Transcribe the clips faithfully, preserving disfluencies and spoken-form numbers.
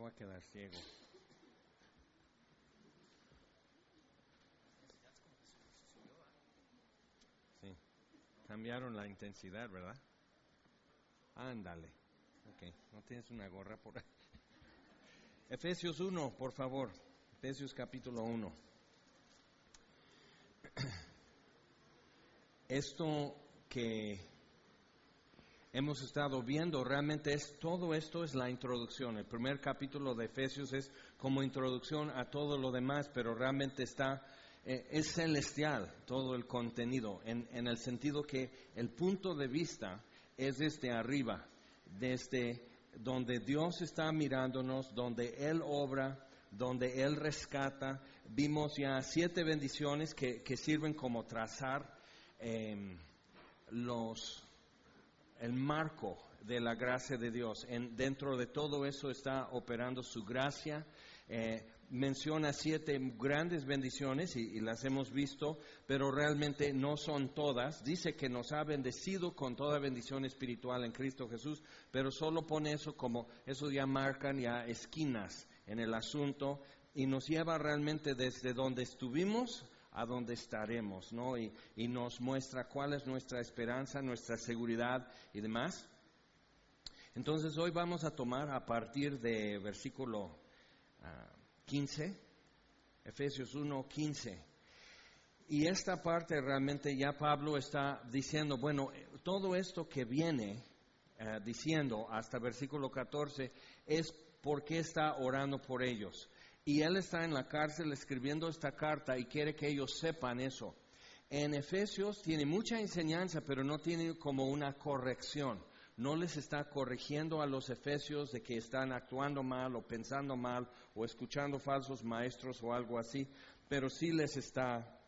voy a quedar ciego. Sí, cambiaron la intensidad, ¿verdad? Ándale. Ok, ¿no tienes una gorra por ahí? Efesios uno, por favor. Efesios capítulo uno. Esto que hemos estado viendo, realmente es todo esto es la introducción. El primer capítulo de Efesios es como introducción a todo lo demás, pero realmente está, eh, es celestial todo el contenido, en, en el sentido que el punto de vista es desde arriba, desde donde Dios está mirándonos, donde Él obra, donde Él rescata. Vimos ya siete bendiciones que, que sirven como trazar eh, los... el marco de la gracia de Dios. En, dentro de todo eso está operando su gracia. Eh, menciona siete grandes bendiciones y, y las hemos visto, pero realmente no son todas. Dice que nos ha bendecido con toda bendición espiritual en Cristo Jesús, pero solo pone eso como, eso ya marcan ya esquinas en el asunto y nos lleva realmente desde donde estuvimos a donde estaremos, ¿no? Y, y nos muestra cuál es nuestra esperanza, nuestra seguridad y demás. Entonces hoy vamos a tomar a partir de versículo uh, quince, Efesios uno, quince. Y esta parte realmente ya Pablo está diciendo, bueno, todo esto que viene uh, diciendo hasta versículo catorce es porque está orando por ellos. Y él está en la cárcel escribiendo esta carta y quiere que ellos sepan eso. En Efesios tiene mucha enseñanza, pero no tiene como una corrección. No les está corrigiendo a los efesios de que están actuando mal o pensando mal o escuchando falsos maestros o algo así, pero sí les está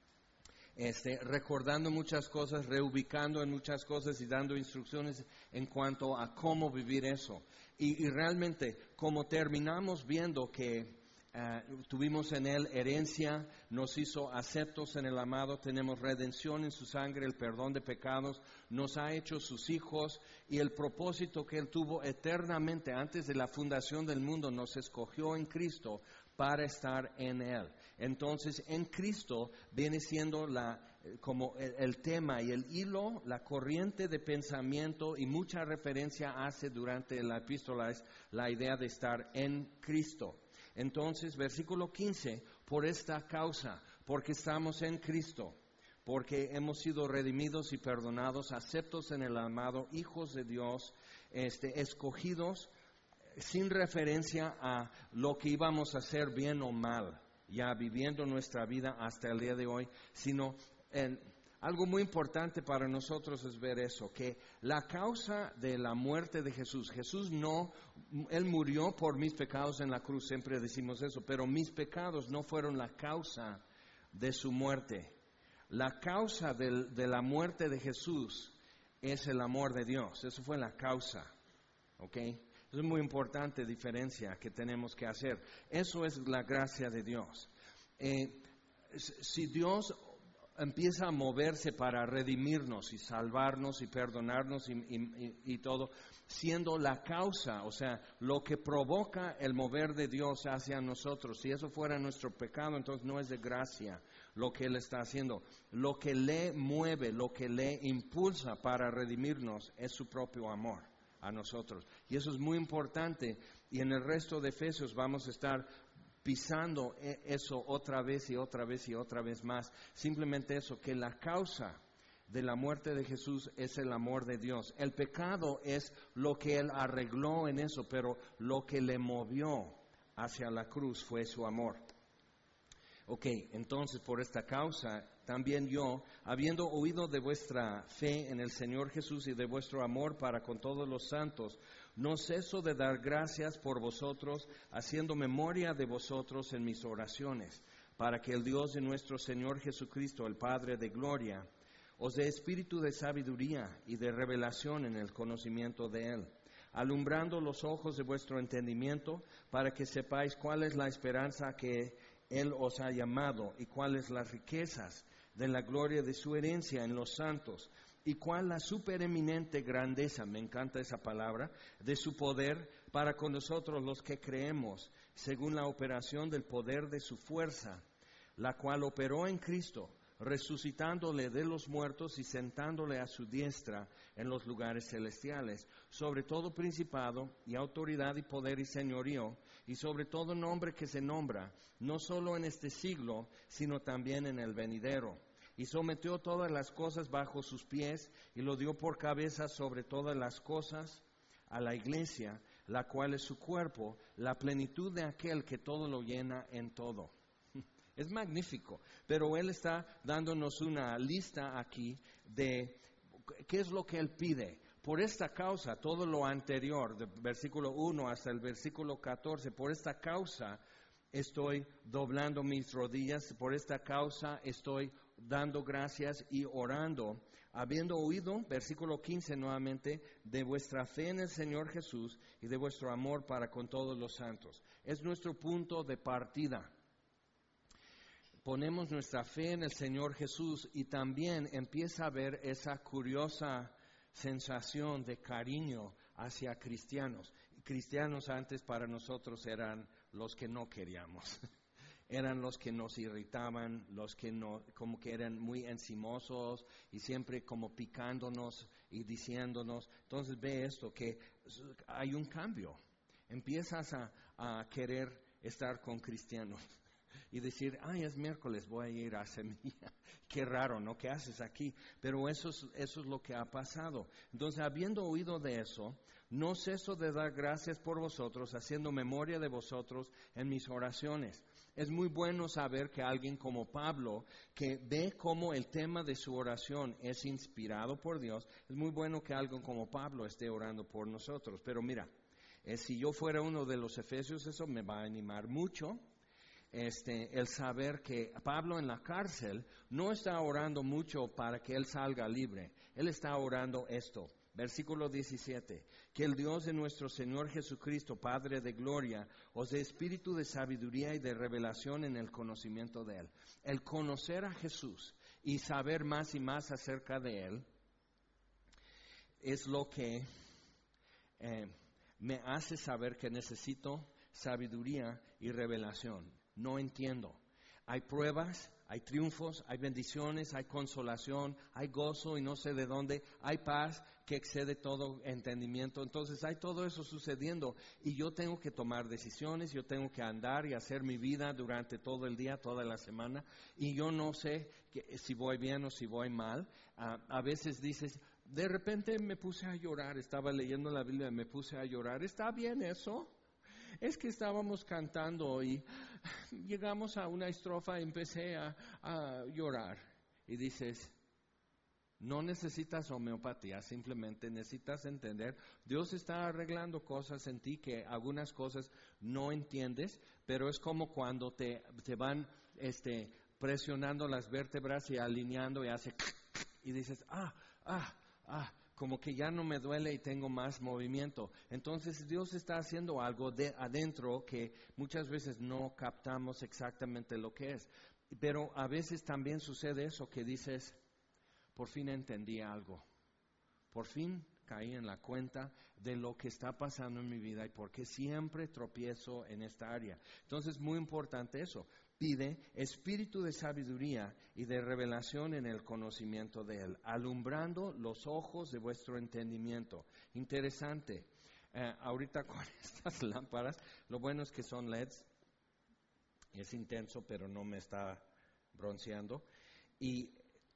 este, recordando muchas cosas, reubicando en muchas cosas y dando instrucciones en cuanto a cómo vivir eso. Y, y realmente, como terminamos viendo que Uh, tuvimos en Él herencia, nos hizo aceptos en el amado, tenemos redención en su sangre, el perdón de pecados, nos ha hecho sus hijos y el propósito que Él tuvo eternamente antes de la fundación del mundo nos escogió en Cristo para estar en Él. Entonces en Cristo viene siendo la, como el, el tema y el hilo, la corriente de pensamiento y mucha referencia hace durante la epístola es la idea de estar en Cristo. Entonces, versículo quince, por esta causa, porque estamos en Cristo, porque hemos sido redimidos y perdonados, aceptos en el amado, hijos de Dios, este, escogidos, sin referencia a lo que íbamos a hacer bien o mal, ya viviendo nuestra vida hasta el día de hoy, sino en... Algo muy importante para nosotros es ver eso, que la causa de la muerte de Jesús, Jesús no, Él murió por mis pecados en la cruz, siempre decimos eso, pero mis pecados no fueron la causa de su muerte. La causa de, de la muerte de Jesús es el amor de Dios, eso fue la causa, ¿ok? Es muy importante diferencia que tenemos que hacer. Eso es la gracia de Dios. Eh, si Dios empieza a moverse para redimirnos y salvarnos y perdonarnos y, y, y todo, siendo la causa, o sea, lo que provoca el mover de Dios hacia nosotros. Si eso fuera nuestro pecado, entonces no es de gracia lo que Él está haciendo. Lo que le mueve, lo que le impulsa para redimirnos es su propio amor a nosotros. Y eso es muy importante. Y en el resto de Efesios vamos a estar pisando eso otra vez y otra vez y otra vez más. Simplemente eso, que la causa de la muerte de Jesús es el amor de Dios. El pecado es lo que Él arregló en eso, pero lo que le movió hacia la cruz fue su amor. Ok, entonces por esta causa también yo, habiendo oído de vuestra fe en el Señor Jesús y de vuestro amor para con todos los santos, no ceso de dar gracias por vosotros, haciendo memoria de vosotros en mis oraciones, para que el Dios de nuestro Señor Jesucristo, el Padre de gloria, os dé espíritu de sabiduría y de revelación en el conocimiento de Él, alumbrando los ojos de vuestro entendimiento, para que sepáis cuál es la esperanza que Él os ha llamado y cuáles las riquezas de la gloria de su herencia en los santos y cuál la supereminente grandeza, me encanta esa palabra, de su poder para con nosotros los que creemos, según la operación del poder de su fuerza, la cual operó en Cristo, resucitándole de los muertos y sentándole a su diestra en los lugares celestiales, sobre todo principado y autoridad y poder y señorío, y sobre todo nombre que se nombra, no solo en este siglo, sino también en el venidero. Y sometió todas las cosas bajo sus pies, y lo dio por cabeza sobre todas las cosas a la iglesia, la cual es su cuerpo, la plenitud de aquel que todo lo llena en todo. Es magnífico, pero Él está dándonos una lista aquí de qué es lo que Él pide. Por esta causa, todo lo anterior, del versículo uno hasta el versículo catorce, por esta causa estoy doblando mis rodillas, por esta causa estoy dando gracias y orando, habiendo oído, versículo quince nuevamente, de vuestra fe en el Señor Jesús y de vuestro amor para con todos los santos. Es nuestro punto de partida. Ponemos nuestra fe en el Señor Jesús y también empieza a haber esa curiosa sensación de cariño hacia cristianos. Cristianos antes para nosotros eran los que no queríamos. Eran los que nos irritaban, los que no, como que eran muy encimosos y siempre como picándonos y diciéndonos. Entonces ve esto, que hay un cambio. Empiezas a, a querer estar con cristianos y decir, ay, es miércoles, voy a ir a Semilla. Qué raro, ¿no? ¿Qué haces aquí? Pero eso es, eso es lo que ha pasado. Entonces, habiendo oído de eso, no ceso de dar gracias por vosotros, haciendo memoria de vosotros en mis oraciones. Es muy bueno saber que alguien como Pablo, que ve cómo el tema de su oración es inspirado por Dios, es muy bueno que alguien como Pablo esté orando por nosotros. Pero mira, eh, si yo fuera uno de los efesios, eso me va a animar mucho. Este, el saber que Pablo en la cárcel no está orando mucho para que él salga libre. Él está orando esto. Versículo diecisiete, que el Dios de nuestro Señor Jesucristo, Padre de gloria, os dé espíritu de sabiduría y de revelación en el conocimiento de Él. El conocer a Jesús y saber más y más acerca de Él es lo que eh, me hace saber que necesito sabiduría y revelación. No entiendo. Hay pruebas, hay triunfos, hay bendiciones, hay consolación, hay gozo y no sé de dónde, hay paz que excede todo entendimiento. Entonces hay todo eso sucediendo y yo tengo que tomar decisiones, yo tengo que andar y hacer mi vida durante todo el día, toda la semana, y yo no sé que, si voy bien o si voy mal. Uh, a veces dices, de repente me puse a llorar, estaba leyendo la Biblia y me puse a llorar. ¿Está bien eso? Es que estábamos cantando y llegamos a una estrofa y empecé a, a llorar. Y dices, no necesitas homeopatía, simplemente necesitas entender. Dios está arreglando cosas en ti que algunas cosas no entiendes, pero es como cuando te, te van este, presionando las vértebras y alineando y hace y dices, ah, ah, ah. Como que ya no me duele y tengo más movimiento. Entonces Dios está haciendo algo de adentro que muchas veces no captamos exactamente lo que es. Pero a veces también sucede eso que dices, por fin entendí algo. Por fin caí en la cuenta de lo que está pasando en mi vida y por qué siempre tropiezo en esta área. Entonces, muy importante eso. Pide espíritu de sabiduría y de revelación en el conocimiento de Él, alumbrando los ojos de vuestro entendimiento. Interesante. Eh, ahorita con estas lámparas, lo bueno es que son L E Ds. Es intenso, pero no me está bronceando. Y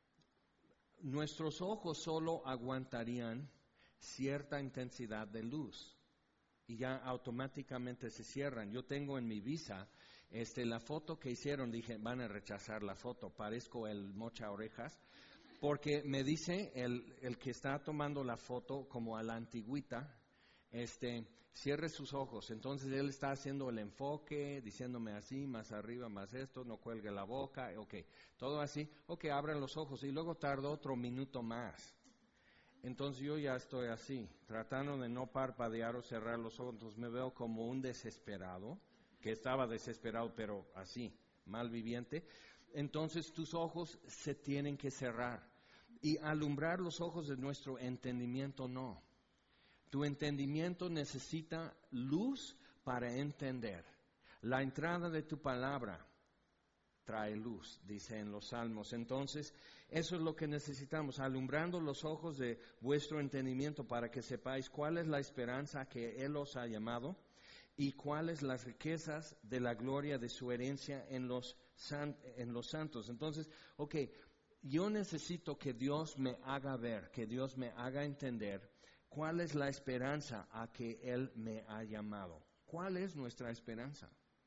nuestros ojos solo aguantarían cierta intensidad de luz y ya automáticamente se cierran. Yo tengo en mi visa este, la foto que hicieron, dije, van a rechazar la foto, parezco el mocha orejas, porque me dice el, el que está tomando la foto como a la antigüita, este, cierre sus ojos. Entonces él está haciendo el enfoque, diciéndome así, más arriba, más esto, no cuelgue la boca, ok, todo así, ok, abran los ojos, y luego tardó otro minuto más. Entonces yo ya estoy así, tratando de no parpadear o cerrar los ojos, entonces me veo como un desesperado, que estaba desesperado, pero así, mal viviente. Entonces tus ojos se tienen que cerrar y alumbrar los ojos de nuestro entendimiento no. Tu entendimiento necesita luz para entender. La entrada de tu palabra trae luz, dice en los Salmos. Entonces, eso es lo que necesitamos, alumbrando los ojos de vuestro entendimiento para que sepáis cuál es la esperanza que Él os ha llamado y cuáles las riquezas de la gloria de su herencia en los, san, en los santos. Entonces, ok, yo necesito que Dios me haga ver, que Dios me haga entender cuál es la esperanza a que Él me ha llamado. ¿Cuál es nuestra esperanza?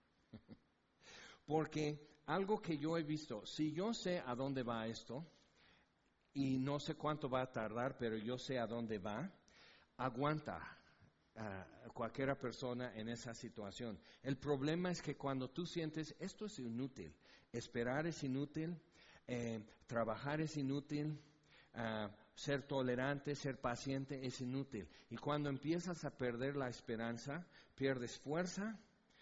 Porque algo que yo he visto, si yo sé a dónde va esto, y no sé cuánto va a tardar, pero yo sé a dónde va, aguanta a cualquier persona en esa situación. El problema es que cuando tú sientes, esto es inútil, esperar es inútil, eh, trabajar es inútil, uh, ser tolerante, ser paciente es inútil. Y cuando empiezas a perder la esperanza, pierdes fuerza,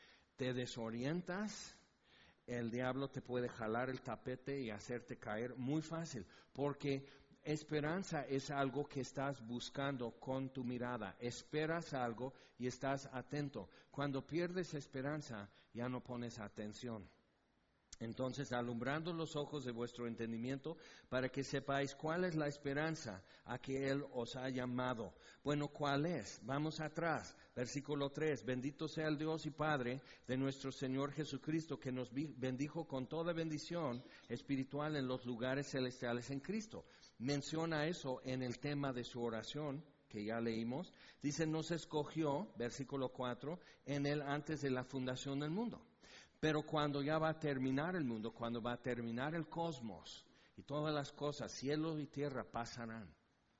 te desorientas, el diablo te puede jalar el tapete y hacerte caer muy fácil, porque esperanza es algo que estás buscando con tu mirada. Esperas algo y estás atento. Cuando pierdes esperanza, ya no pones atención. Entonces, alumbrando los ojos de vuestro entendimiento para que sepáis cuál es la esperanza a que Él os ha llamado. Bueno, ¿cuál es? Vamos atrás, versículo tres. Bendito sea el Dios y Padre de nuestro Señor Jesucristo, que nos bendijo con toda bendición espiritual en los lugares celestiales en Cristo. Menciona eso en el tema de su oración, que ya leímos. Dice, nos escogió, versículo cuatro, en Él antes de la fundación del mundo. Pero cuando ya va a terminar el mundo, cuando va a terminar el cosmos y todas las cosas, cielo y tierra pasarán,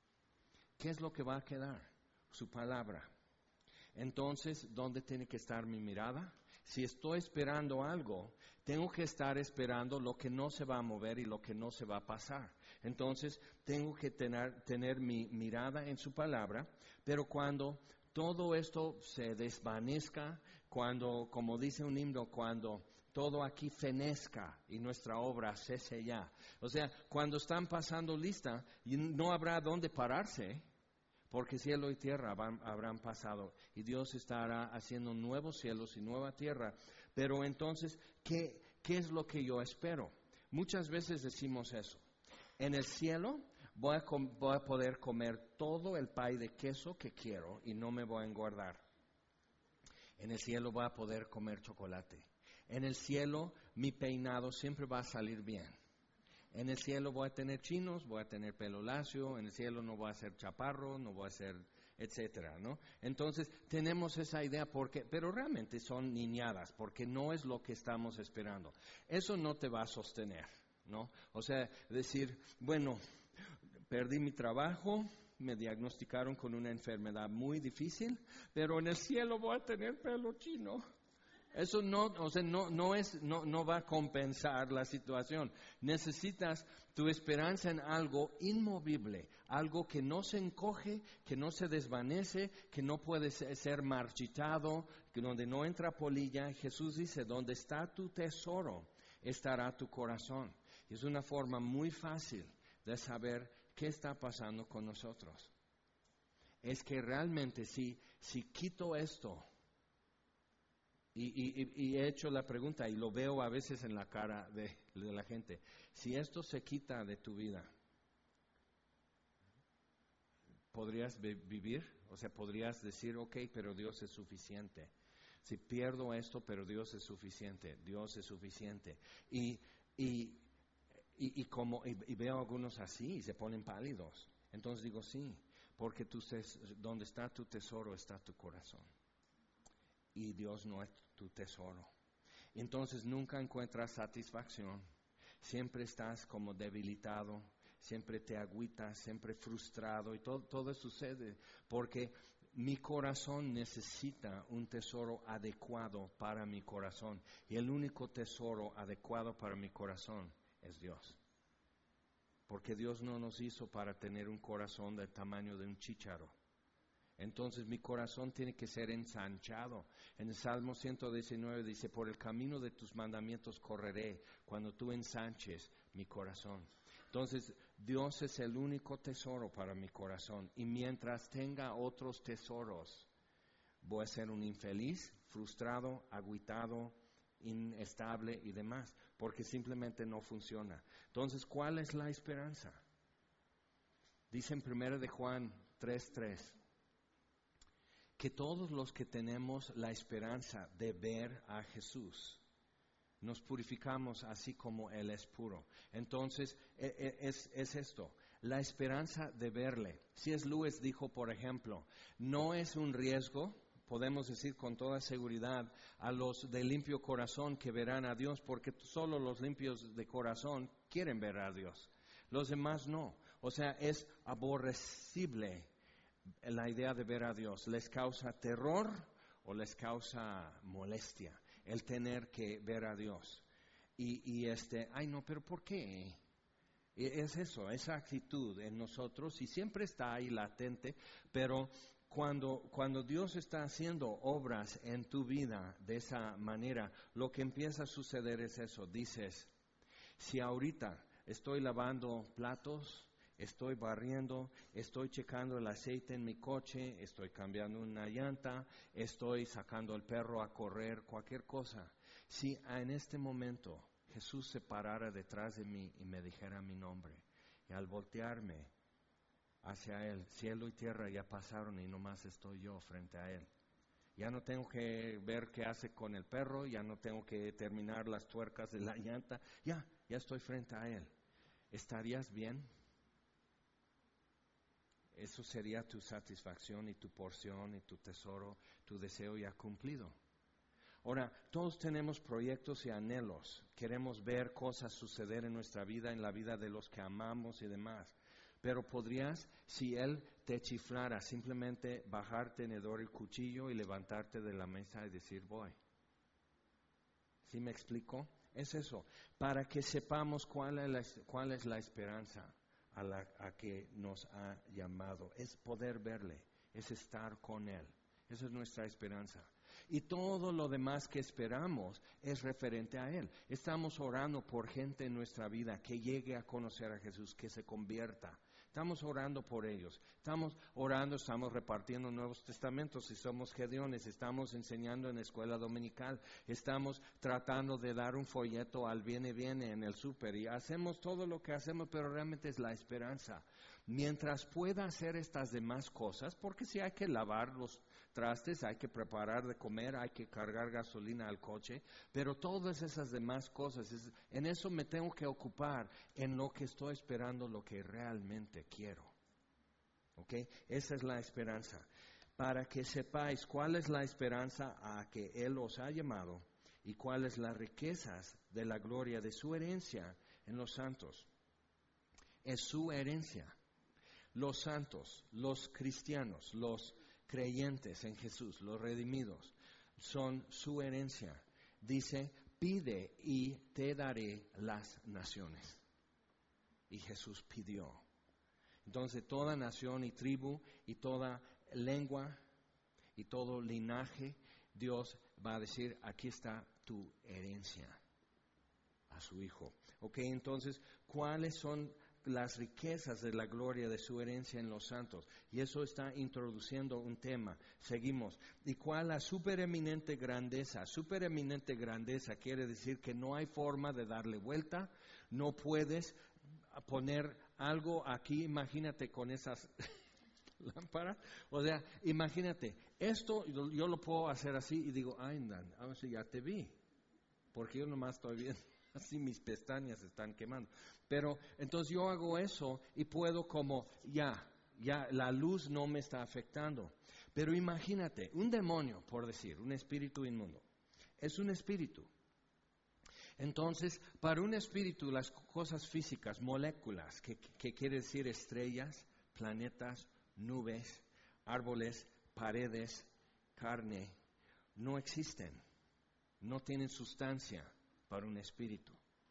¿qué es lo que va a quedar? Su palabra. Entonces, ¿dónde tiene que estar mi mirada? Si estoy esperando algo, tengo que estar esperando lo que no se va a mover y lo que no se va a pasar. Entonces, tengo que tener, tener mi mirada en su palabra, pero cuando todo esto se desvanezca, cuando, como dice un himno, cuando todo aquí fenezca y nuestra obra cese ya. O sea, cuando están pasando lista, no habrá dónde pararse, porque cielo y tierra van, habrán pasado y Dios estará haciendo nuevos cielos y nueva tierra. Pero entonces, ¿qué, qué es lo que yo espero? Muchas veces decimos eso. En el cielo voy a, com- voy a poder comer todo el pay de queso que quiero y no me voy a engordar. En el cielo voy a poder comer chocolate. En el cielo mi peinado siempre va a salir bien. En el cielo voy a tener chinos, voy a tener pelo lacio, en el cielo no voy a ser chaparro, no voy a ser, etcétera, ¿no? Entonces, tenemos esa idea, porque, pero realmente son niñadas, porque no es lo que estamos esperando. Eso no te va a sostener, ¿no? O sea, decir, bueno, perdí mi trabajo, me diagnosticaron con una enfermedad muy difícil, pero en el cielo voy a tener pelo chino. Eso no, o sea, no, no es, no, no va a compensar la situación. Necesitas tu esperanza en algo inmovible, algo que no se encoge, que no se desvanece, que no puede ser marchitado, que donde no entra polilla. Jesús dice, donde está tu tesoro, estará tu corazón. Y es una forma muy fácil de saber qué está pasando con nosotros. Es que realmente si, si quito esto, Y, y, y he hecho la pregunta y lo veo a veces en la cara de, de la gente. Si esto se quita de tu vida, ¿podrías be- vivir? O sea, ¿podrías decir, ok, pero Dios es suficiente? Si pierdo esto, pero Dios es suficiente. Dios es suficiente. Y, y, y, y como, y, y veo a algunos así y se ponen pálidos. Entonces digo, sí, porque tú, donde está tu tesoro está tu corazón. Y Dios no es tu tesoro. Entonces nunca encuentras satisfacción. Siempre estás como debilitado, siempre te agüitas, siempre frustrado y todo, todo sucede porque mi corazón necesita un tesoro adecuado para mi corazón. Y el único tesoro adecuado para mi corazón es Dios. Porque Dios no nos hizo para tener un corazón del tamaño de un chícharo. Entonces mi corazón tiene que ser ensanchado. En el Salmo ciento diecinueve dice, por el camino de tus mandamientos correré cuando tú ensanches mi corazón. Entonces, Dios es el único tesoro para mi corazón. Y mientras tenga otros tesoros, voy a ser un infeliz, frustrado, agüitado, inestable y demás, porque simplemente no funciona. Entonces, ¿cuál es la esperanza? Dice en primera de Juan tres tres, que todos los que tenemos la esperanza de ver a Jesús, nos purificamos así como Él es puro. Entonces, es, es esto, la esperanza de verle. C S Lewis dijo, por ejemplo, no es un riesgo, podemos decir con toda seguridad, a los de limpio corazón que verán a Dios, porque solo los limpios de corazón quieren ver a Dios. Los demás no. O sea, es aborrecible la idea de ver a Dios. Les causa terror o les causa molestia el tener que ver a Dios. Y, y este, ay no, pero ¿por qué? Es eso, esa actitud en nosotros, y siempre está ahí latente, pero cuando, cuando Dios está haciendo obras en tu vida de esa manera, lo que empieza a suceder es eso. Dices, si ahorita estoy lavando platos, estoy barriendo, estoy checando el aceite en mi coche, estoy cambiando una llanta, estoy sacando el perro a correr, cualquier cosa. Si en este momento Jesús se parara detrás de mí y me dijera mi nombre, y al voltearme hacia Él, cielo y tierra ya pasaron y nomás estoy yo frente a Él. Ya no tengo que ver qué hace con el perro, ya no tengo que terminar las tuercas de la llanta, ya, ya estoy frente a Él. ¿Estarías bien? Eso sería tu satisfacción y tu porción y tu tesoro, tu deseo ya cumplido. Ahora, todos tenemos proyectos y anhelos. Queremos ver cosas suceder en nuestra vida, en la vida de los que amamos y demás. Pero podrías, si Él te chiflara, simplemente bajar tenedor y cuchillo y levantarte de la mesa y decir, voy. ¿Sí me explico? Es eso, para que sepamos cuál es la, cuál es la esperanza a la a que nos ha llamado. Es poder verle, es estar con Él. Esa es nuestra esperanza. Y todo lo demás que esperamos es referente a Él. Estamos orando por gente en nuestra vida que llegue a conocer a Jesús, que se convierta. Estamos orando por ellos. Estamos orando, estamos repartiendo Nuevos Testamentos si somos Gedeones. Estamos enseñando en la escuela dominical. Estamos tratando de dar un folleto al viene viene en el súper. Y hacemos todo lo que hacemos, pero realmente es la esperanza. Mientras pueda hacer estas demás cosas, porque si hay que lavar los trastes, hay que preparar de comer, hay que cargar gasolina al coche, pero todas esas demás cosas, es, en eso me tengo que ocupar, en lo que estoy esperando, lo que realmente quiero. ¿Ok? Esa es la esperanza. Para que sepáis cuál es la esperanza a que Él os ha llamado y cuáles las riquezas de la gloria de su herencia en los santos. Es su herencia. Los santos, los cristianos, los creyentes en Jesús, los redimidos, son su herencia. Dice, pide y te daré las naciones. Y Jesús pidió. Entonces toda nación y tribu y toda lengua y todo linaje, Dios va a decir, aquí está tu herencia a su Hijo. Ok, entonces, ¿cuáles son las riquezas de la gloria de su herencia en los santos? Y eso está introduciendo un tema. Seguimos. ¿Y cuál la supereminente grandeza? Supereminente grandeza quiere decir que no hay forma de darle vuelta, no puedes poner algo aquí, imagínate con esas lámparas, o sea, imagínate, esto yo, yo lo puedo hacer así y digo, ay, Dan, a ver si ya te vi, porque yo nomás estoy viendo. Así mis pestañas están quemando. Pero entonces yo hago eso y puedo como, ya, ya la luz no me está afectando. Pero imagínate, un demonio, por decir, un espíritu inmundo, es un espíritu. Entonces, para un espíritu, las cosas físicas, moléculas, que, que quiere decir estrellas, planetas, nubes, árboles, paredes, carne, no existen, no tienen sustancia para un espíritu.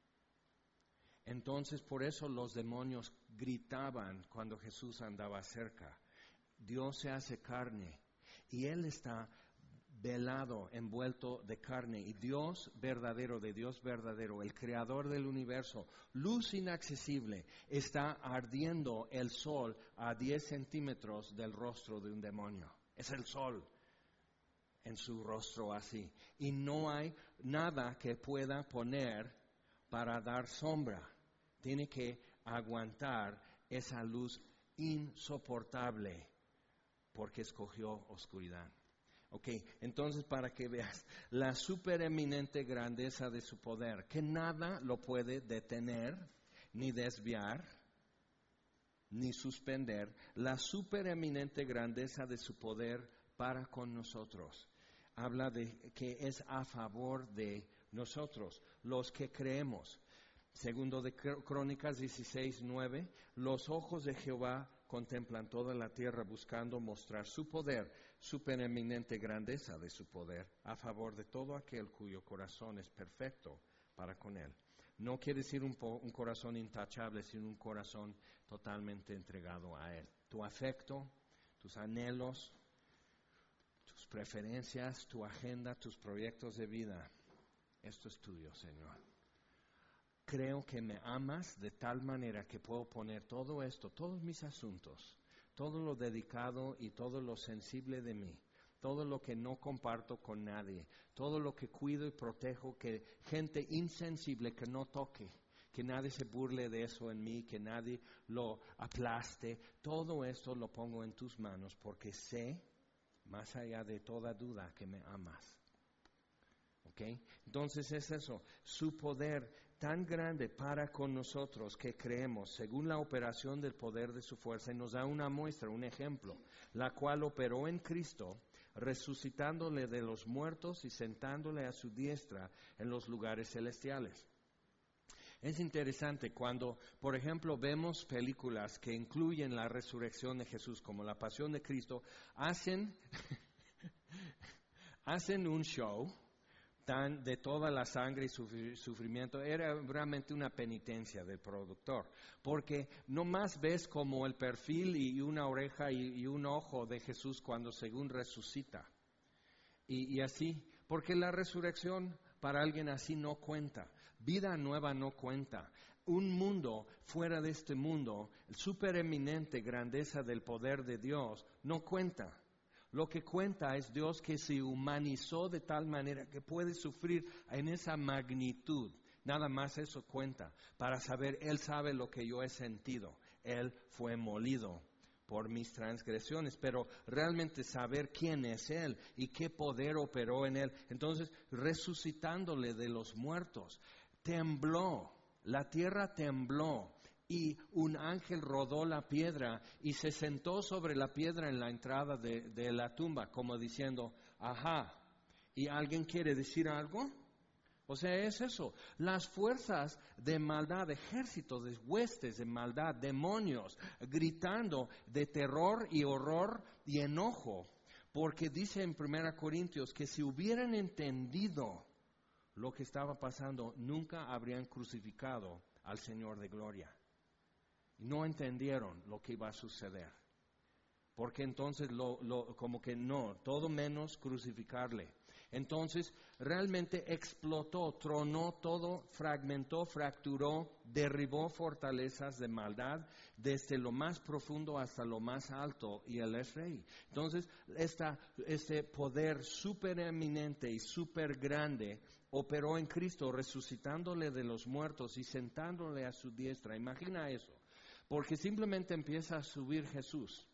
Entonces, por eso los demonios gritaban cuando Jesús andaba cerca. Dios se hace carne y Él está velado, envuelto de carne, y Dios verdadero, de Dios verdadero, el creador del universo, luz inaccesible, está ardiendo el sol a diez centímetros del rostro de un demonio. Es el sol en su rostro así. Y no hay nada que pueda poner para dar sombra. Tiene que aguantar esa luz insoportable porque escogió oscuridad. Ok, entonces para que veas la supereminente grandeza de su poder, que nada lo puede detener, ni desviar, ni suspender, la supereminente grandeza de su poder para con nosotros. Habla de que es a favor de nosotros, los que creemos. Segundo de Crónicas dieciséis, nueve, los ojos de Jehová contemplan toda la tierra buscando mostrar su poder, supereminente grandeza de su poder, a favor de todo aquel cuyo corazón es perfecto para con él. No quiere decir un, po- un corazón intachable, sino un corazón totalmente entregado a él. Tu afecto, tus anhelos, tus preferencias, tu agenda, tus proyectos de vida, esto es tuyo, Señor. Creo que me amas de tal manera que puedo poner todo esto, todos mis asuntos, todo lo dedicado y todo lo sensible de mí, todo lo que no comparto con nadie, todo lo que cuido y protejo, que gente insensible que no toque, que nadie se burle de eso en mí, que nadie lo aplaste, todo esto lo pongo en tus manos porque sé, más allá de toda duda, que me amas. ¿Ok? Entonces es eso, su poder tan grande para con nosotros que creemos, según la operación del poder de su fuerza, y nos da una muestra, un ejemplo, la cual operó en Cristo, resucitándole de los muertos y sentándole a su diestra en los lugares celestiales. Es interesante cuando, por ejemplo, vemos películas que incluyen la resurrección de Jesús, como La Pasión de Cristo, hacen, hacen un show tan de toda la sangre y sufrimiento. Era realmente una penitencia del productor, porque nomás ves como el perfil y una oreja y, y un ojo de Jesús cuando según resucita. Y, y así, porque la resurrección para alguien así no cuenta, vida nueva no cuenta, un mundo fuera de este mundo, el supereminente grandeza del poder de Dios no cuenta. Lo que cuenta es Dios que se humanizó de tal manera que puede sufrir en esa magnitud. Nada más eso cuenta, para saber, Él sabe lo que yo he sentido, Él fue molido por mis transgresiones, pero realmente saber quién es Él y qué poder operó en Él. Entonces, resucitándole de los muertos, tembló, la tierra tembló y un ángel rodó la piedra y se sentó sobre la piedra en la entrada de, de la tumba, como diciendo, ajá, ¿y alguien quiere decir algo? O sea, es eso, las fuerzas de maldad, ejércitos de huestes de maldad, demonios, gritando de terror y horror y enojo, porque dice en primera Corintios que si hubieran entendido lo que estaba pasando, nunca habrían crucificado al Señor de gloria. No entendieron lo que iba a suceder, porque entonces lo, lo, como que no, todo menos crucificarle. Entonces realmente explotó, tronó todo, fragmentó, fracturó, derribó fortalezas de maldad desde lo más profundo hasta lo más alto, y Él es Rey. Entonces esta, este poder supereminente y super grande operó en Cristo, resucitándole de los muertos y sentándole a su diestra. Imagina eso, porque simplemente empieza a subir Jesús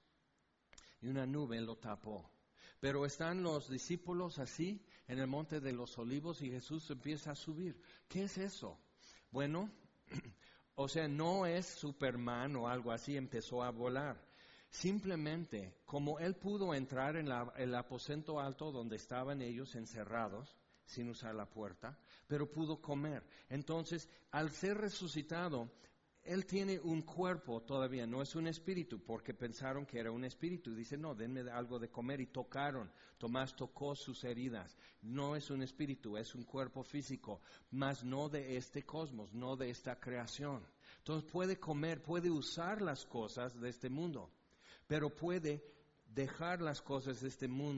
y una nube lo tapó. Pero están los discípulos así en el monte de los olivos y Jesús empieza a subir. ¿Qué es eso? Bueno, o sea, no es Superman o algo así, empezó a volar. Simplemente, como Él pudo entrar en la, el aposento alto donde estaban ellos encerrados, sin usar la puerta, pero pudo comer. Entonces, al ser resucitado, Él tiene un cuerpo todavía, no es un espíritu, porque pensaron que era un espíritu. Dice, no, denme algo de comer, y tocaron. Tomás tocó sus heridas. No es un espíritu, es un cuerpo físico, mas no de este cosmos, no de esta creación. Entonces puede comer, puede usar las cosas de este mundo, pero puede dejar las cosas de este mundo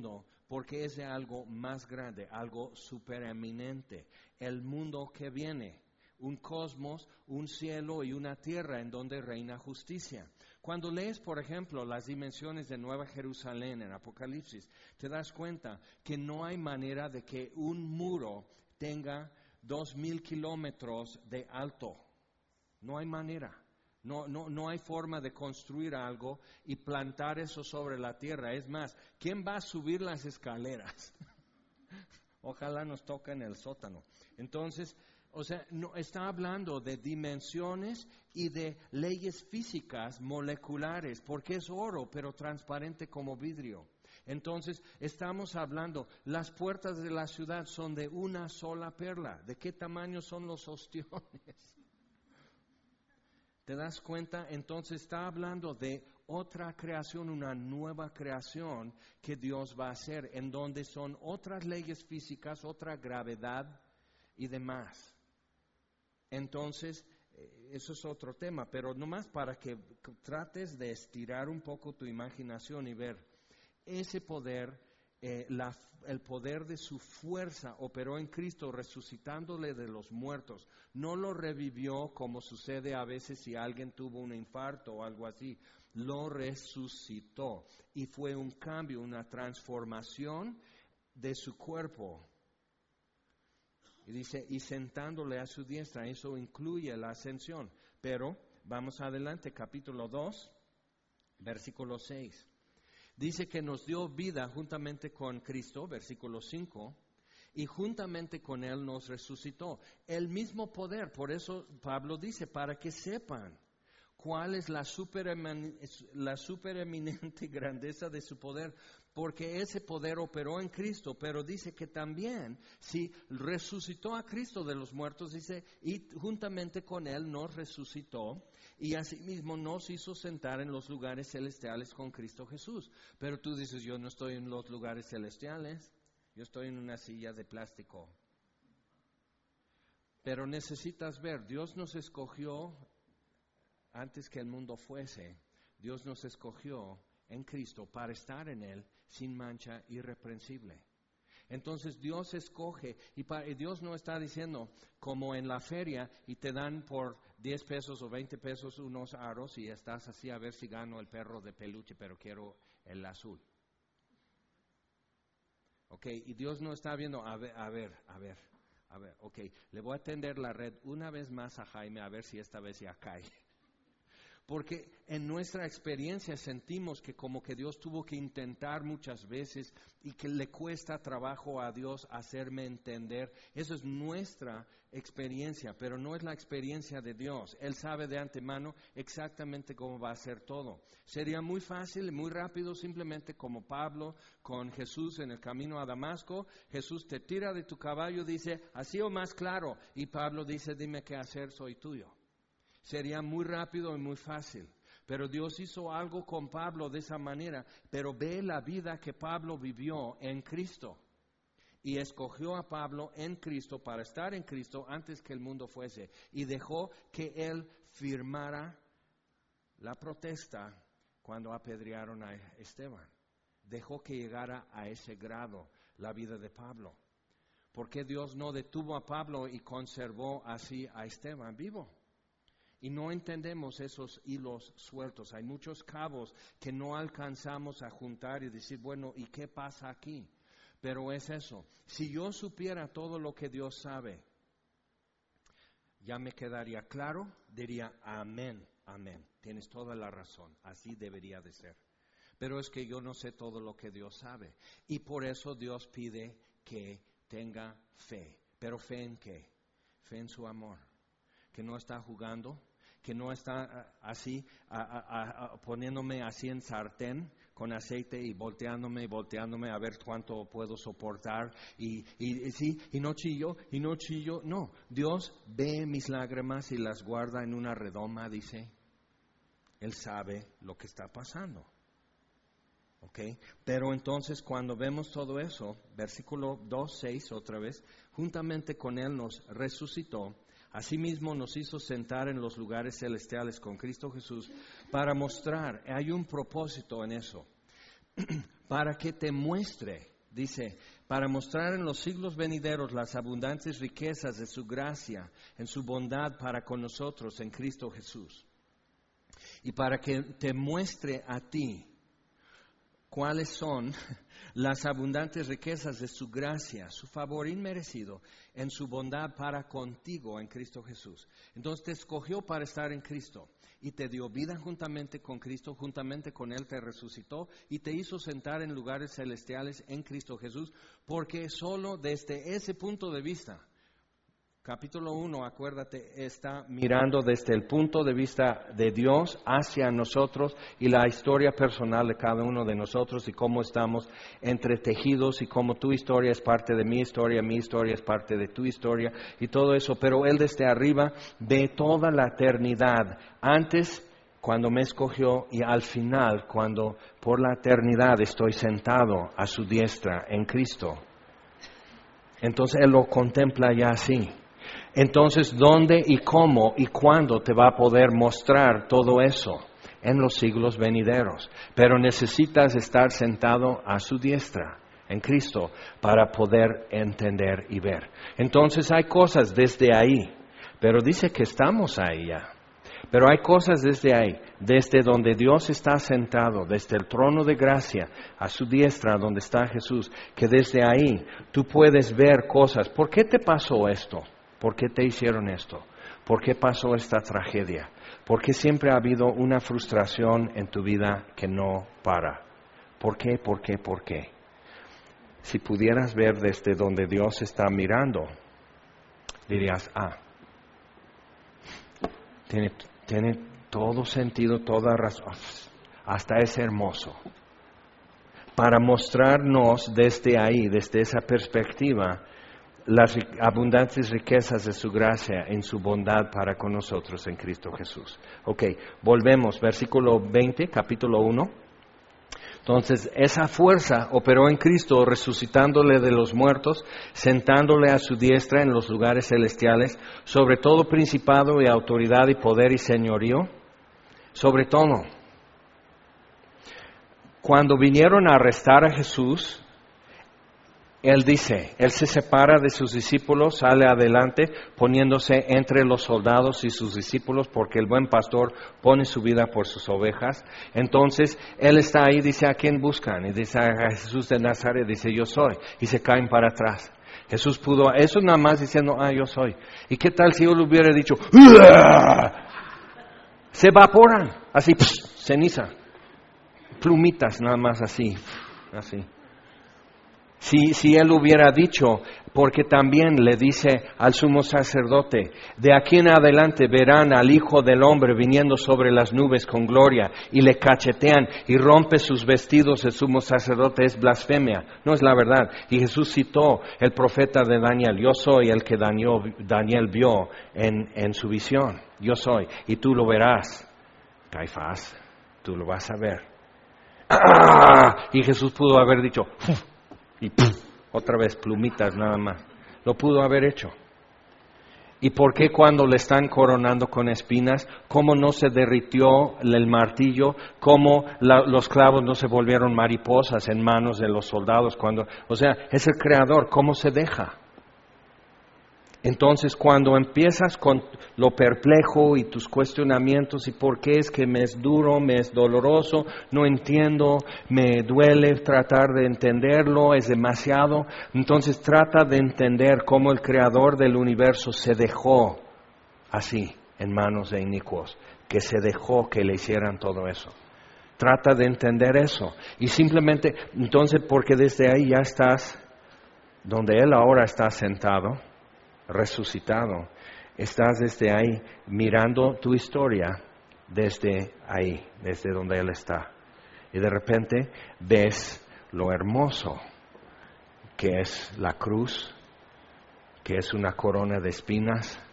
porque es de algo más grande, algo supereminente, el mundo que viene. Un cosmos, un cielo y una tierra en donde reina justicia. Cuando lees, por ejemplo, las dimensiones de Nueva Jerusalén en Apocalipsis, te das cuenta que no hay manera de que un muro tenga dos mil kilómetros de alto. No hay manera. No, no, no hay forma de construir algo y plantar eso sobre la tierra. Es más, ¿quién va a subir las escaleras? Ojalá nos toque en el sótano. Entonces, o sea, no, está hablando de dimensiones y de leyes físicas moleculares, porque es oro, pero transparente como vidrio. Entonces, estamos hablando, las puertas de la ciudad son de una sola perla. ¿De qué tamaño son los ostiones? ¿Te das cuenta? Entonces está hablando de otra creación, una nueva creación que Dios va a hacer, en donde son otras leyes físicas, otra gravedad y demás. Entonces, eso es otro tema, pero nomás para que trates de estirar un poco tu imaginación y ver, ese poder, eh, la, el poder de su fuerza operó en Cristo resucitándole de los muertos. No lo revivió como sucede a veces si alguien tuvo un infarto o algo así. Lo resucitó y fue un cambio, una transformación de su cuerpo. Y dice, y sentándole a su diestra, eso incluye la ascensión. Pero, vamos adelante, capítulo dos, versículo seis. Dice que nos dio vida juntamente con Cristo, versículo cinco, y juntamente con Él nos resucitó. El mismo poder, por eso Pablo dice, para que sepan cuál es la superemin- la supereminente grandeza de su poder, porque ese poder operó en Cristo, pero dice que también, si resucitó a Cristo de los muertos, dice, y juntamente con Él nos resucitó, y asimismo nos hizo sentar en los lugares celestiales con Cristo Jesús. Pero tú dices, yo no estoy en los lugares celestiales, yo estoy en una silla de plástico. Pero necesitas ver, Dios nos escogió antes que el mundo fuese. Dios nos escogió en Cristo para estar en Él sin mancha, irreprensible. Entonces Dios escoge, y, para, y Dios no está diciendo como en la feria y te dan por diez pesos o veinte pesos unos aros y estás así a ver si gano el perro de peluche, pero quiero el azul. Ok, y Dios no está viendo, a ver, a ver, a ver, a ver, ok, le voy a tender la red una vez más a Jaime a ver si esta vez ya cae. Porque en nuestra experiencia sentimos que como que Dios tuvo que intentar muchas veces y que le cuesta trabajo a Dios hacerme entender. Eso es nuestra experiencia, pero no es la experiencia de Dios. Él sabe de antemano exactamente cómo va a ser todo. Sería muy fácil y muy rápido, simplemente como Pablo con Jesús en el camino a Damasco. Jesús te tira de tu caballo, dice, así o más claro. Y Pablo dice, dime qué hacer, soy tuyo. Sería muy rápido y muy fácil. Pero Dios hizo algo con Pablo de esa manera. Pero ve la vida que Pablo vivió en Cristo. Y escogió a Pablo en Cristo para estar en Cristo antes que el mundo fuese. Y dejó que él firmara la protesta cuando apedrearon a Esteban. Dejó que llegara a ese grado la vida de Pablo. ¿Por qué Dios no detuvo a Pablo y conservó así a Esteban vivo? Y no entendemos esos hilos sueltos. Hay muchos cabos que no alcanzamos a juntar y decir, bueno, ¿y qué pasa aquí? Pero es eso. Si yo supiera todo lo que Dios sabe, ya me quedaría claro, diría, amén, amén. Tienes toda la razón, así debería de ser. Pero es que yo no sé todo lo que Dios sabe. Y por eso Dios pide que tenga fe. ¿Pero fe en qué? Fe en su amor. Que no está jugando, que no está así, a, a, a, poniéndome así en sartén con aceite y volteándome y volteándome a ver cuánto puedo soportar y, y, y sí, y no chillo, y no chillo. No, Dios ve mis lágrimas y las guarda en una redoma, dice. Él sabe lo que está pasando. Okay. Pero entonces cuando vemos todo eso, versículo dos, seis otra vez, juntamente con Él nos resucitó, asimismo nos hizo sentar en los lugares celestiales con Cristo Jesús, para mostrar, hay un propósito en eso, para que te muestre Dice, para mostrar en los siglos venideros las abundantes riquezas de su gracia, en su bondad para con nosotros en Cristo Jesús. Y para que te muestre a ti cuáles son las abundantes riquezas de su gracia, su favor inmerecido, en su bondad para contigo en Cristo Jesús. Entonces te escogió para estar en Cristo y te dio vida juntamente con Cristo, juntamente con Él te resucitó y te hizo sentar en lugares celestiales en Cristo Jesús, porque solo desde ese punto de vista, capítulo uno, acuérdate, está mirando desde el punto de vista de Dios hacia nosotros y la historia personal de cada uno de nosotros y cómo estamos entretejidos y cómo tu historia es parte de mi historia, mi historia es parte de tu historia y todo eso. Pero Él desde arriba ve toda la eternidad, antes cuando me escogió y al final cuando por la eternidad estoy sentado a su diestra en Cristo. Entonces Él lo contempla ya así. Entonces, ¿dónde y cómo y cuándo te va a poder mostrar todo eso? En los siglos venideros. Pero necesitas estar sentado a su diestra, en Cristo, para poder entender y ver. Entonces, hay cosas desde ahí, pero dice que estamos ahí ya. Pero hay cosas desde ahí, desde donde Dios está sentado, desde el trono de gracia, a su diestra, donde está Jesús, que desde ahí tú puedes ver cosas. ¿Por qué te pasó esto? ¿Por qué te hicieron esto? ¿Por qué pasó esta tragedia? ¿Por qué siempre ha habido una frustración en tu vida que no para? ¿Por qué? ¿Por qué? ¿Por qué? Si pudieras ver desde donde Dios está mirando, dirías, ah, tiene, tiene todo sentido, toda razón, hasta es hermoso. Para mostrarnos desde ahí, desde esa perspectiva, las abundantes riquezas de su gracia en su bondad para con nosotros en Cristo Jesús. Ok, volvemos, versículo veinte, capítulo uno. Entonces, esa fuerza operó en Cristo, resucitándole de los muertos, sentándole a su diestra en los lugares celestiales, sobre todo principado y autoridad y poder y señorío, sobre todo. Cuando vinieron a arrestar a Jesús, Él dice, Él se separa de sus discípulos, sale adelante poniéndose entre los soldados y sus discípulos porque el buen pastor pone su vida por sus ovejas. Entonces, Él está ahí, dice, ¿a quién buscan? Y dice a Jesús de Nazaret, dice, yo soy. Y se caen para atrás. Jesús pudo, eso nada más diciendo, ah, yo soy. ¿Y qué tal si yo le hubiera dicho, ¡uah! Se evaporan, así, pss, ceniza. Plumitas nada más así, así. Si, si él hubiera dicho, porque también le dice al sumo sacerdote, de aquí en adelante verán al Hijo del Hombre viniendo sobre las nubes con gloria, y le cachetean y rompe sus vestidos, el sumo sacerdote, es blasfemia, no es la verdad. Y Jesús citó el profeta de Daniel, yo soy el que Daniel, Daniel vio en, en su visión, yo soy, y tú lo verás, Caifás, tú lo vas a ver. ¡Ah! Y Jesús pudo haber dicho, ¡uf! Y ¡pum! Otra vez plumitas nada más. Lo pudo haber hecho. ¿Y por qué cuando le están coronando con espinas, cómo no se derritió el martillo, cómo la, los clavos no se volvieron mariposas en manos de los soldados? Cuando, o sea, es el Creador, ¿cómo se deja? Entonces, cuando empiezas con lo perplejo y tus cuestionamientos y por qué es que me es duro, me es doloroso, no entiendo, me duele tratar de entenderlo, es demasiado, entonces trata de entender cómo el Creador del universo se dejó así en manos de inicuos, que se dejó que le hicieran todo eso. Trata de entender eso y simplemente, entonces, porque desde ahí ya estás donde Él ahora está sentado, resucitado, estás desde ahí mirando tu historia desde ahí, desde donde Él está. Y de repente ves lo hermoso que es la cruz, que es una corona de espinas,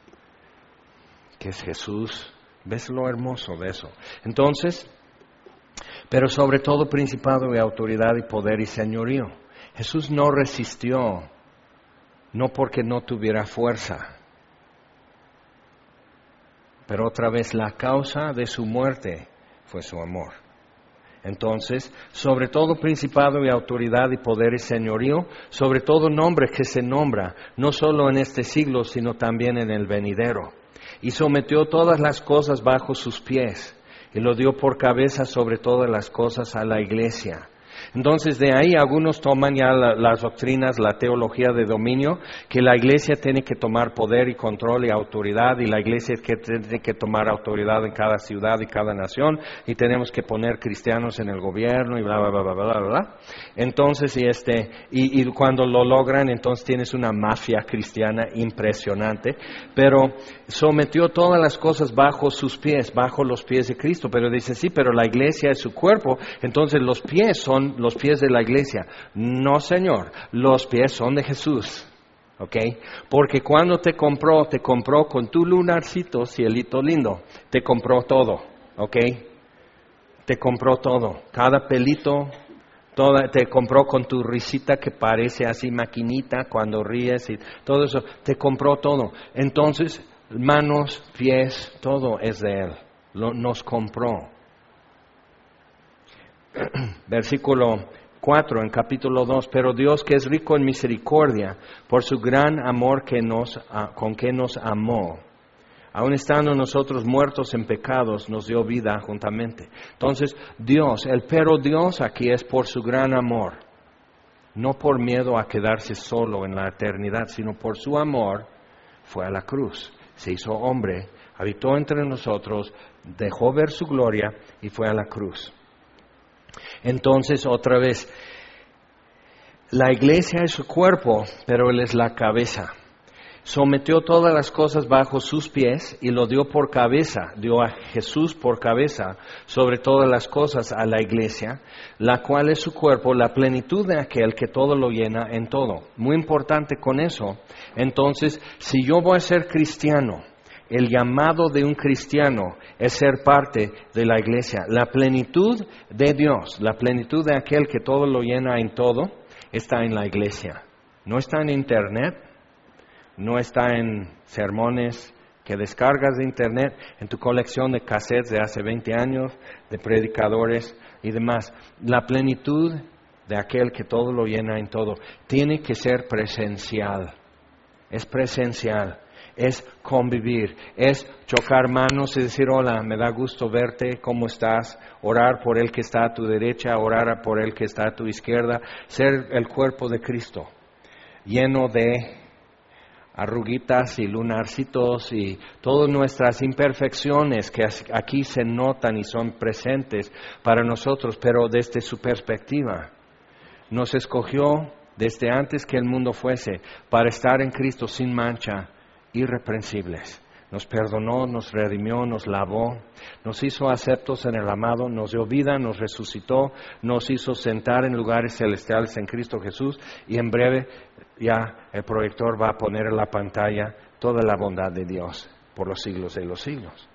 que es Jesús. Ves lo hermoso de eso. Entonces, pero sobre todo principado y autoridad y poder y señorío. Jesús no resistió, no porque no tuviera fuerza, pero otra vez la causa de su muerte fue su amor. Entonces, sobre todo principado y autoridad y poder y señorío, sobre todo nombre que se nombra, no solo en este siglo, sino también en el venidero. Y sometió todas las cosas bajo sus pies, y lo dio por cabeza sobre todas las cosas a la iglesia. Entonces, de ahí algunos toman ya la, las doctrinas, la teología de dominio, que la iglesia tiene que tomar poder y control y autoridad, y la iglesia que tiene que tomar autoridad en cada ciudad y cada nación, y tenemos que poner cristianos en el gobierno y bla, bla, bla, bla, bla, bla. Entonces, y, este, y, y cuando lo logran, entonces tienes una mafia cristiana impresionante, pero sometió todas las cosas bajo sus pies, bajo los pies de Cristo. Pero dice, sí, pero la iglesia es su cuerpo, entonces los pies son los pies de la iglesia. No, Señor, los pies son de Jesús, ¿ok? Porque cuando te compró, te compró con tu lunarcito, cielito lindo, te compró todo, ¿ok? Te compró todo, cada pelito, toda, te compró con tu risita que parece así maquinita cuando ríes y todo eso, te compró todo. Entonces, manos, pies, todo es de Él, Lo, nos compró. Versículo cuatro en capítulo dos, pero Dios que es rico en misericordia, por su gran amor que nos, con que nos amó, aun estando nosotros muertos en pecados, nos dio vida juntamente. Entonces, Dios, el pero Dios aquí es por su gran amor, no por miedo a quedarse solo en la eternidad, sino por su amor, fue a la cruz, se hizo hombre, habitó entre nosotros, dejó ver su gloria y fue a la cruz. Entonces, otra vez, la iglesia es su cuerpo, pero Él es la cabeza. Sometió todas las cosas bajo sus pies y lo dio por cabeza, dio a Jesús por cabeza sobre todas las cosas a la iglesia, la cual es su cuerpo, la plenitud de aquel que todo lo llena en todo. Muy importante con eso. Entonces, si yo voy a ser cristiano, el llamado de un cristiano es ser parte de la iglesia. La plenitud de Dios, la plenitud de aquel que todo lo llena en todo, está en la iglesia. No está en internet, no está en sermones que descargas de internet, en tu colección de cassettes de hace veinte años, de predicadores y demás. La plenitud de aquel que todo lo llena en todo tiene que ser presencial. Es presencial. Es convivir, es chocar manos y decir, hola, me da gusto verte, ¿cómo estás? Orar por el que está a tu derecha, orar por el que está a tu izquierda, ser el cuerpo de Cristo, lleno de arruguitas y lunarcitos y todas nuestras imperfecciones que aquí se notan y son presentes para nosotros, pero desde su perspectiva. Nos escogió desde antes que el mundo fuese para estar en Cristo sin mancha, irreprensibles. Nos perdonó, nos redimió, nos lavó, nos hizo aceptos en el amado, nos dio vida, nos resucitó, nos hizo sentar en lugares celestiales en Cristo Jesús, y en breve ya el proyector va a poner en la pantalla toda la bondad de Dios por los siglos de los siglos.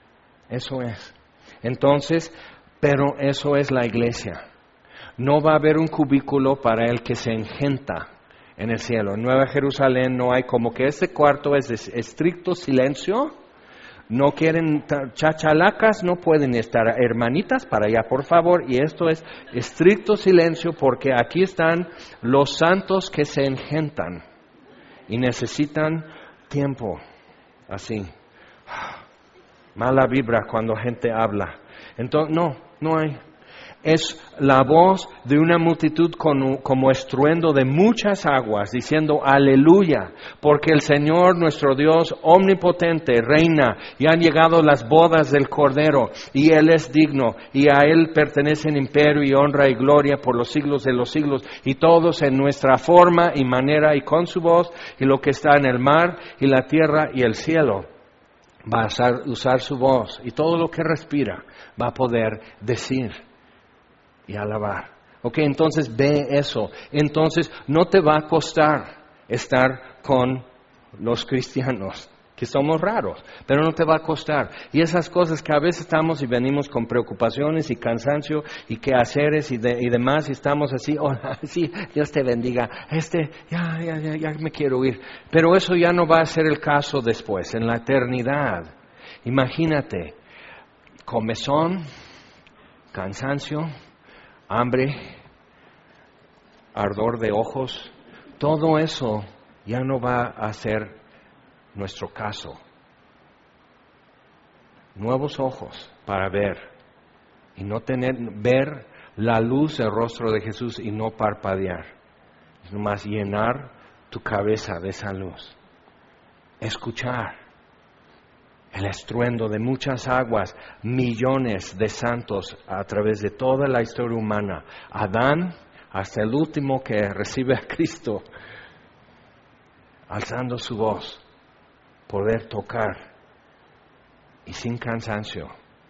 Eso es. Entonces, pero eso es la iglesia. No va a haber un cubículo para el que se engenta en el cielo. En Nueva Jerusalén no hay como que este cuarto es de estricto silencio. No quieren chachalacas, no pueden estar hermanitas para allá, por favor. Y esto es estricto silencio porque aquí están los santos que se engentan y necesitan tiempo. Así. Mala vibra cuando gente habla. Entonces, no, no hay. Es la voz de una multitud con, como estruendo de muchas aguas, diciendo aleluya, porque el Señor nuestro Dios omnipotente reina, y han llegado las bodas del Cordero, y Él es digno, y a Él pertenecen imperio y honra y gloria por los siglos de los siglos, y todos en nuestra forma y manera y con su voz, y lo que está en el mar y la tierra y el cielo va a usar, usar su voz, y todo lo que respira va a poder decir y alabar. Ok, entonces ve eso. Entonces no te va a costar estar con los cristianos, que somos raros, pero no te va a costar. Y esas cosas que a veces estamos y venimos con preocupaciones y cansancio y quehaceres y, de, y demás, y estamos así, oh, sí, Dios te bendiga, este, ya, ya, ya, ya me quiero ir. Pero eso ya no va a ser el caso después, en la eternidad. Imagínate, comezón, cansancio, hambre, ardor de ojos, todo eso ya no va a ser nuestro caso. Nuevos ojos para ver y no tener, ver la luz del rostro de Jesús y no parpadear. Es nomás llenar tu cabeza de esa luz. Escuchar el estruendo de muchas aguas, millones de santos a través de toda la historia humana. Adán hasta el último que recibe a Cristo, alzando su voz, poder tocar y sin cansancio.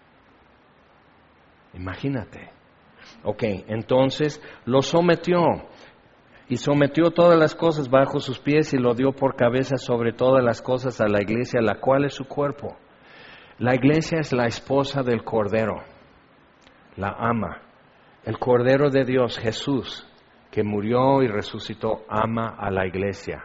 Imagínate. Ok, entonces lo sometió y sometió todas las cosas bajo sus pies y lo dio por cabeza sobre todas las cosas a la iglesia, la cual es su cuerpo. La iglesia es la esposa del Cordero, la ama. El Cordero de Dios, Jesús, que murió y resucitó, ama a la iglesia.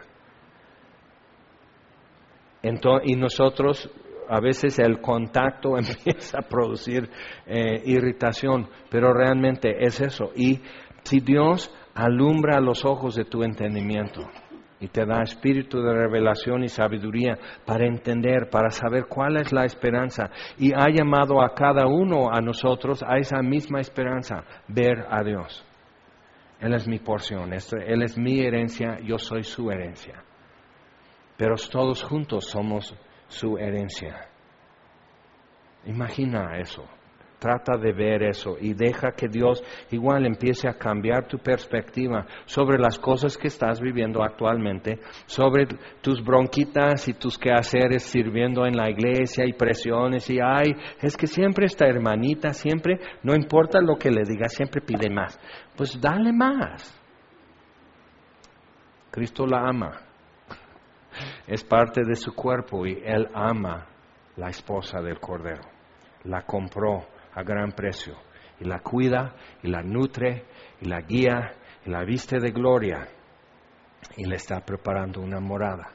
Entonces, y nosotros, a veces el contacto empieza a producir eh, irritación, pero realmente es eso. Y si Dios alumbra los ojos de tu entendimiento y te da espíritu de revelación y sabiduría para entender, para saber cuál es la esperanza, y ha llamado a cada uno a nosotros a esa misma esperanza, ver a Dios. Él es mi porción, Él es mi herencia, yo soy su herencia. Pero todos juntos somos su herencia. Imagina eso. Trata de ver eso y deja que Dios igual empiece a cambiar tu perspectiva sobre las cosas que estás viviendo actualmente, sobre tus bronquitas y tus quehaceres sirviendo en la iglesia y presiones y ay, es que siempre esta hermanita, siempre, no importa lo que le diga, siempre pide más. Pues dale más. Cristo la ama. Es parte de su cuerpo y Él ama la esposa del Cordero. La compró a gran precio y la cuida y la nutre y la guía y la viste de gloria y le está preparando una morada.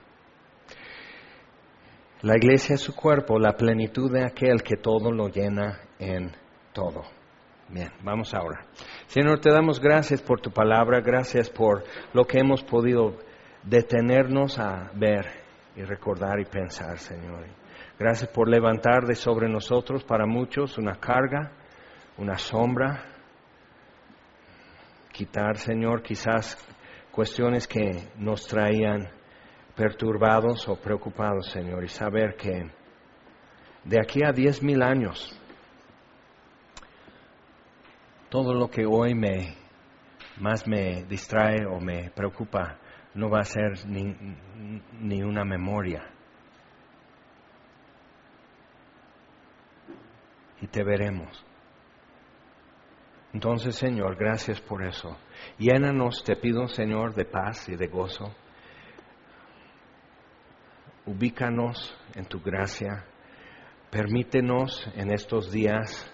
La iglesia es su cuerpo, la plenitud de aquel que todo lo llena en todo. Bien, vamos ahora. Señor, te damos gracias por tu palabra, gracias por lo que hemos podido detenernos a ver y recordar y pensar, Señor. Gracias por levantar de sobre nosotros para muchos una carga, una sombra. Quitar, Señor, quizás cuestiones que nos traían perturbados o preocupados, Señor. Y saber que de aquí a diez mil años, todo lo que hoy me más me distrae o me preocupa no va a ser ni, ni una memoria. Y te veremos. Entonces, Señor, gracias por eso. Llénanos, te pido, Señor, de paz y de gozo. Ubícanos en tu gracia. Permítenos en estos días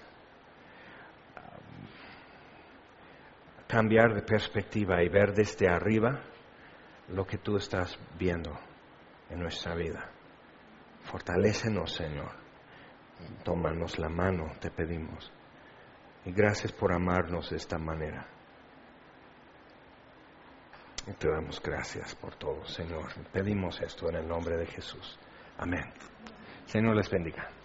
cambiar de perspectiva y ver desde arriba lo que tú estás viendo en nuestra vida. Fortalécenos, Señor. Tómanos la mano, te pedimos. Y gracias por amarnos de esta manera. Y te damos gracias por todo, Señor. Pedimos esto en el nombre de Jesús. Amén. Señor les bendiga.